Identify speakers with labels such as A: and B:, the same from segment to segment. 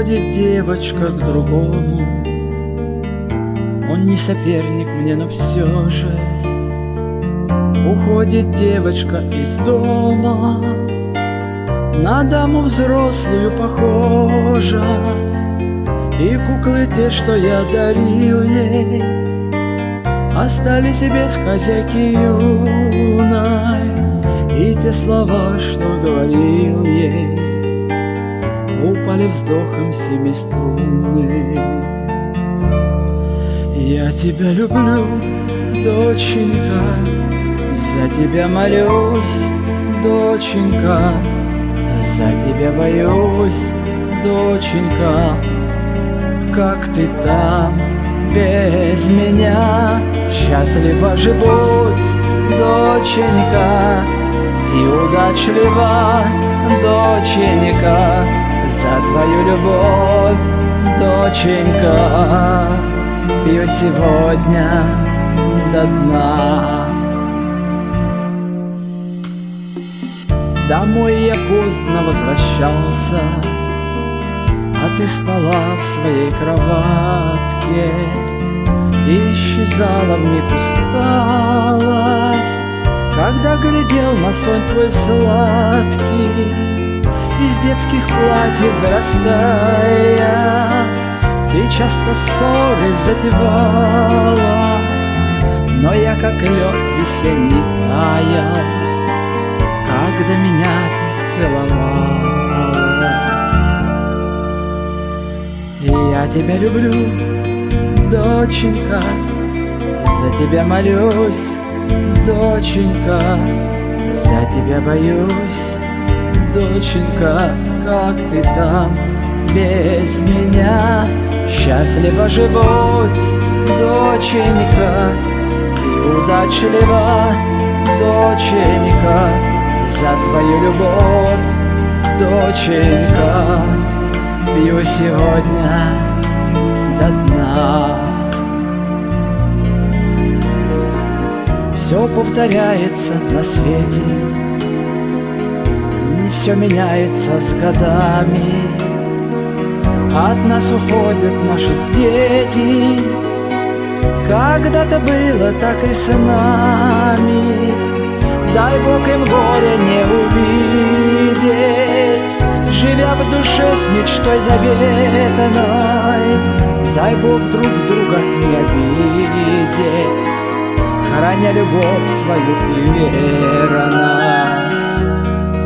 A: Уходит девочка к другому. Он не соперник мне, но все же уходит девочка из дома. На даму взрослую похожа, и куклы те, что я дарил ей, остались без хозяйки юной. И те слова, что говорил ей, упали вздохом семиструнный. Я тебя люблю, доченька, за тебя молюсь, доченька, за тебя боюсь, доченька. Как ты там без меня? Счастлива же будь, доченька, и удачлива, доченька, за твою любовь, доченька. Пью сегодня до дна. Домой я поздно возвращался, а ты спала в своей кроватке. Исчезала вмиг усталость, когда глядел на сон твой сладкий. Из детских платьев вырастая, ты часто ссоры затевала, но я как лед весенний таял, когда меня ты целовала. Я тебя люблю, доченька, за тебя молюсь, доченька, за тебя боюсь, доченька. Как ты там без меня? Счастлива же будь, доченька, и удачлива, доченька, за твою любовь, доченька. Пью сегодня до дна. Все повторяется на свете, не все меняется с годами. От нас уходят наши дети, когда-то было так и с нами. Дай Бог им горе не увидеть, живя в душе с мечтой заветной. Дай Бог друг друга не обидеть, храня любовь свою и верность.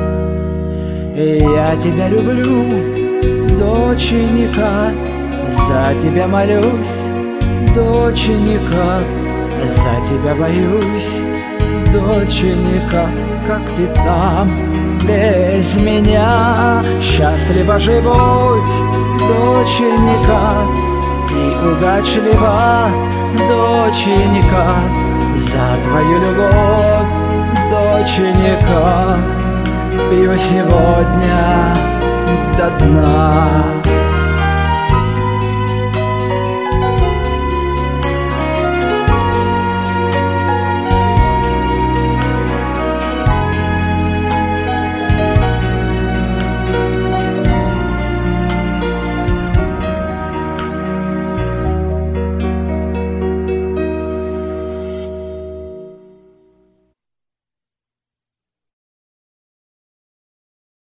A: Я тебя люблю, доченька, за тебя молюсь, доченька, за тебя боюсь, доченька. Как ты там без меня? Счастлива же будь, доченька, и удачлива, доченька, за твою любовь, доченька. Пью сегодня до дна.